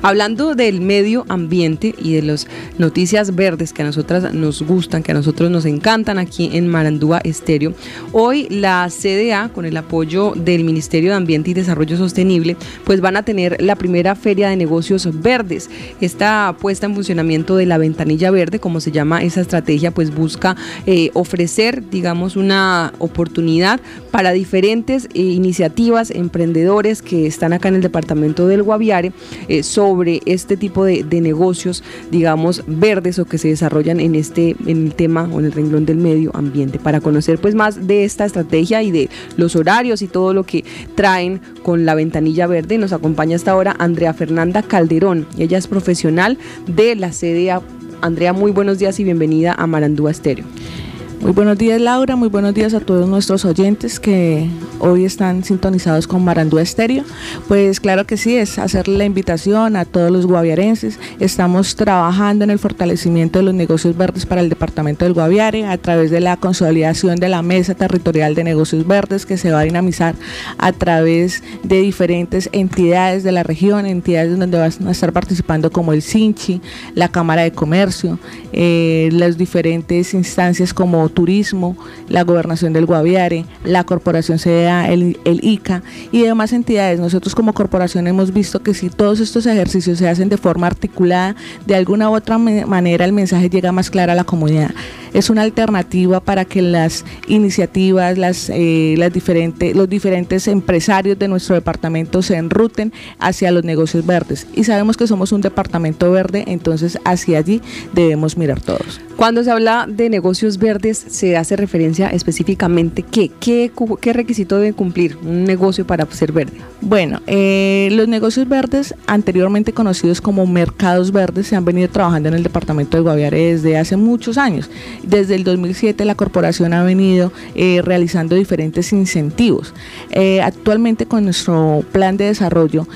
Hablando del medio ambiente y de las noticias verdes que a nosotras nos gustan, que a nosotros nos encantan aquí en Marandúa Estéreo, hoy la CDA, con el apoyo del Ministerio de Ambiente y Desarrollo Sostenible, pues van a tener la primera feria de negocios verdes. Esta puesta en funcionamiento de la ventanilla verde, como se llama esa estrategia, pues busca ofrecer, digamos, una oportunidad para diferentes iniciativas, emprendedores que están acá en el departamento del Guaviare, sobre este tipo de negocios, digamos, verdes o que se desarrollan en el tema o en el renglón del medio ambiente. Para conocer pues más de esta estrategia y de los horarios y todo lo que traen con la ventanilla verde, nos acompaña hasta ahora Andrea Fernanda Calderón. Ella es profesional de la CDA. Andrea, muy buenos días y bienvenida a Marandúa Estéreo. Muy buenos días, Laura, muy buenos días a todos nuestros oyentes que hoy están sintonizados con Marandúa Estéreo. Pues claro que sí, es hacerle la invitación a todos los guaviarenses. Estamos trabajando en el fortalecimiento de los negocios verdes para el departamento del Guaviare a través de la consolidación de la Mesa Territorial de Negocios Verdes, que se va a dinamizar a través de diferentes entidades de la región, entidades donde van a estar participando como el SINCHI, la Cámara de Comercio, las diferentes instancias como Turismo, la Gobernación del Guaviare, la Corporación CDA, el ICA y demás entidades. Nosotros como corporación hemos visto que si todos estos ejercicios se hacen de forma articulada, de alguna u otra manera el mensaje llega más claro a la comunidad. Es una alternativa para que las iniciativas, los diferentes empresarios de nuestro departamento se enruten hacia los negocios verdes. Y sabemos que somos un departamento verde, entonces hacia allí debemos mirar todos. Cuando se habla de negocios verdes, se hace referencia específicamente ¿qué requisito debe cumplir un negocio para ser verde? Bueno, los negocios verdes, anteriormente conocidos como mercados verdes, se han venido trabajando en el departamento del Guaviare desde hace muchos años. Desde el 2007 la corporación ha venido realizando diferentes incentivos. Actualmente con nuestro plan de desarrollo,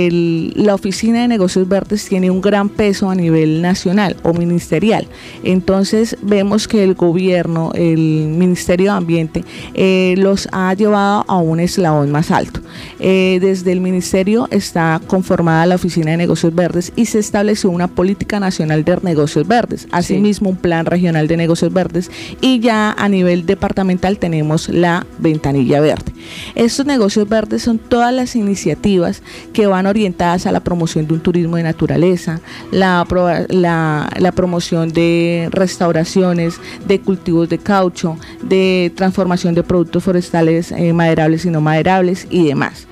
la Oficina de Negocios Verdes tiene un gran peso a nivel nacional o ministerial. Entonces vemos que el gobierno, el Ministerio de Ambiente, los ha llevado a un eslabón más alto. Desde el ministerio está conformada la Oficina de Negocios Verdes y se estableció una política nacional de negocios verdes, asimismo un plan regional de negocios verdes, y ya a nivel departamental tenemos la ventanilla verde. Estos negocios verdes son todas las iniciativas que van orientadas a la promoción de un turismo de naturaleza, la promoción de restauraciones, de cultivos de caucho, de transformación de productos forestales maderables y no maderables y demás.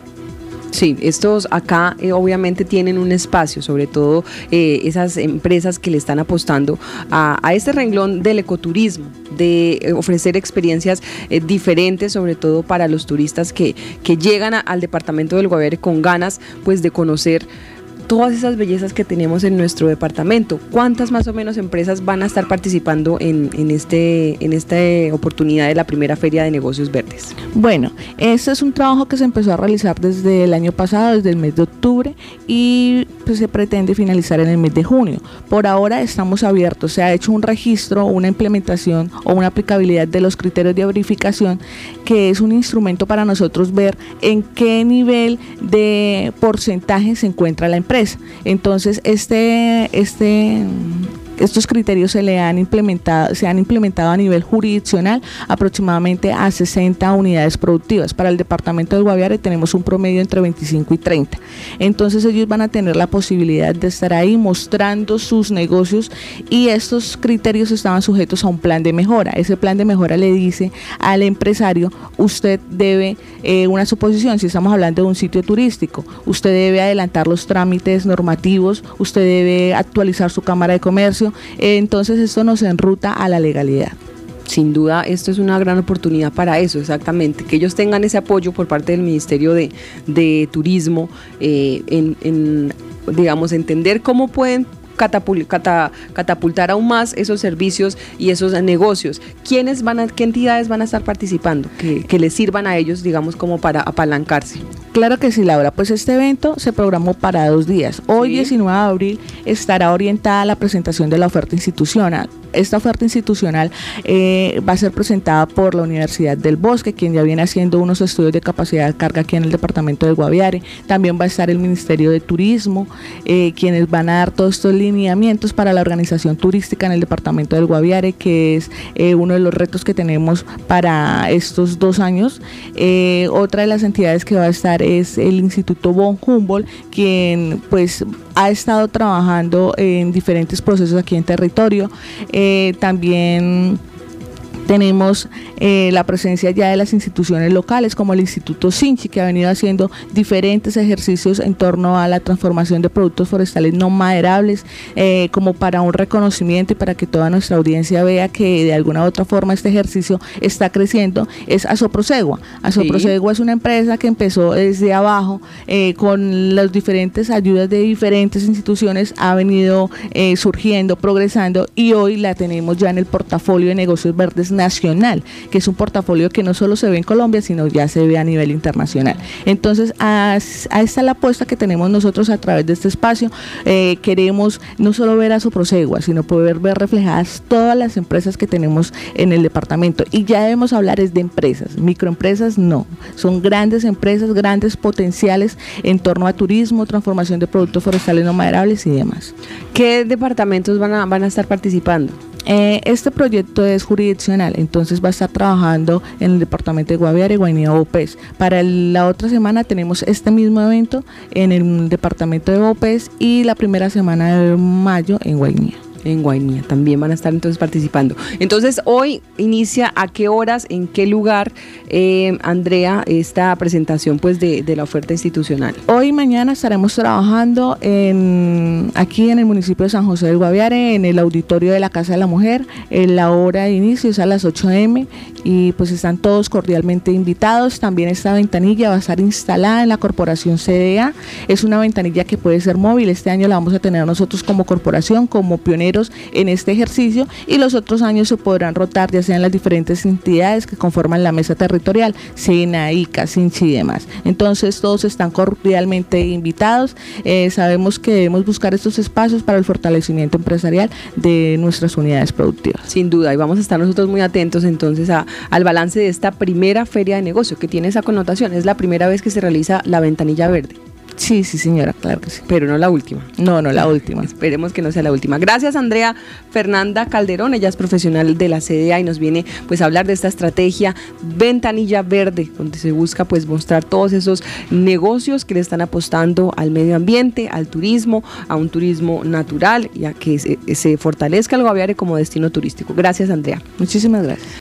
Sí, estos acá obviamente tienen un espacio, sobre todo esas empresas que le están apostando a este renglón del ecoturismo, de ofrecer experiencias diferentes, sobre todo para los turistas que llegan al departamento del Guaviare con ganas pues de conocer todas esas bellezas que tenemos en nuestro departamento. ¿Cuántas más o menos empresas van a estar participando en esta oportunidad de la primera Feria de Negocios Verdes? Bueno, este es un trabajo que se empezó a realizar desde el año pasado, desde el mes de octubre, y pues se pretende finalizar en el mes de junio. Por ahora estamos abiertos, se ha hecho un registro, una implementación o una aplicabilidad de los criterios de verificación, que es un instrumento para nosotros ver en qué nivel de porcentaje se encuentra la empresa. Entonces estos criterios se han implementado a nivel jurisdiccional aproximadamente a 60 unidades productivas. Para el departamento del Guaviare tenemos un promedio entre 25 y 30. Entonces ellos van a tener la posibilidad de estar ahí mostrando sus negocios, y estos criterios estaban sujetos a un plan de mejora. Ese plan de mejora le dice al empresario: usted debe, una suposición, si estamos hablando de un sitio turístico, usted debe adelantar los trámites normativos, usted debe actualizar su cámara de comercio. Entonces esto nos enruta a la legalidad. Sin duda, esto es una gran oportunidad para eso, exactamente, que ellos tengan ese apoyo por parte del Ministerio de Turismo, digamos, entender cómo pueden catapultar aún más esos servicios y esos negocios. ¿Qué entidades van a estar participando que les sirvan a ellos, digamos, como para apalancarse? Claro que sí, Laura, pues este evento se programó para 2 días. Hoy, sí. 19 de abril, estará orientada a la presentación de la oferta institucional. esta oferta institucional va a ser presentada por la Universidad del Bosque, quien ya viene haciendo unos estudios de capacidad de carga aquí en el departamento del Guaviare. También va a estar el Ministerio de Turismo, quienes van a dar todos estos lineamientos para la organización turística en el departamento del Guaviare, que es uno de los retos que tenemos para estos 2 años. Otra de las entidades que va a estar es el Instituto von Humboldt, quien pues ha estado trabajando en diferentes procesos aquí en territorio. También tenemos la presencia ya de las instituciones locales como el Instituto Sinchi, que ha venido haciendo diferentes ejercicios en torno a la transformación de productos forestales no maderables, como para un reconocimiento y para que toda nuestra audiencia vea que de alguna u otra forma este ejercicio está creciendo. Es Asoprosegua. Asoprosegua es una empresa que empezó desde abajo, con las diferentes ayudas de diferentes instituciones, ha venido surgiendo, progresando, y hoy la tenemos ya en el portafolio de negocios verdes nacional, que es un portafolio que no solo se ve en Colombia, sino ya se ve a nivel internacional. Entonces, a esta es la apuesta que tenemos nosotros a través de este espacio. Queremos no solo ver a Asoprosegua, sino poder ver reflejadas todas las empresas que tenemos en el departamento. Y ya debemos hablar es de empresas, microempresas no, son grandes empresas, grandes potenciales en torno a turismo, transformación de productos forestales no maderables y demás. ¿Qué departamentos van a estar participando? Este proyecto es jurisdiccional, entonces va a estar trabajando en el departamento de Guaviare, Guainía, Bopés. Para la otra semana tenemos este mismo evento en el departamento de Bopés y la primera semana de mayo en Guainía. En Guainía también van a estar entonces participando. Entonces hoy inicia, ¿a qué horas, en qué lugar, Andrea, esta presentación pues de la oferta institucional? Hoy y mañana estaremos trabajando aquí en el municipio de San José del Guaviare, en el auditorio de la Casa de la Mujer. La hora de inicio es a las 8 a.m. y pues están todos cordialmente invitados. También esta ventanilla va a estar instalada en la corporación CDA. Es una ventanilla que puede ser móvil. Este año la vamos a tener nosotros como corporación, como pioneros en este ejercicio, y los otros años se podrán rotar ya sean las diferentes entidades que conforman la mesa territorial, SENA, ICA, Sinchi y demás. Entonces todos están cordialmente invitados. Sabemos que debemos buscar estos espacios para el fortalecimiento empresarial de nuestras unidades productivas. Sin duda, y vamos a estar nosotros muy atentos entonces al balance de esta primera feria de negocio, que tiene esa connotación. Es la primera vez que se realiza la ventanilla verde. Sí, señora, claro que sí. Pero no la última. No la última. Esperemos que no sea la última. Gracias, Andrea Fernanda Calderón. Ella es profesional de la CDA y nos viene pues a hablar de esta estrategia Ventanilla Verde, donde se busca pues mostrar todos esos negocios que le están apostando al medio ambiente, al turismo, a un turismo natural y a que se fortalezca el Guaviare como destino turístico. Gracias, Andrea. Muchísimas gracias.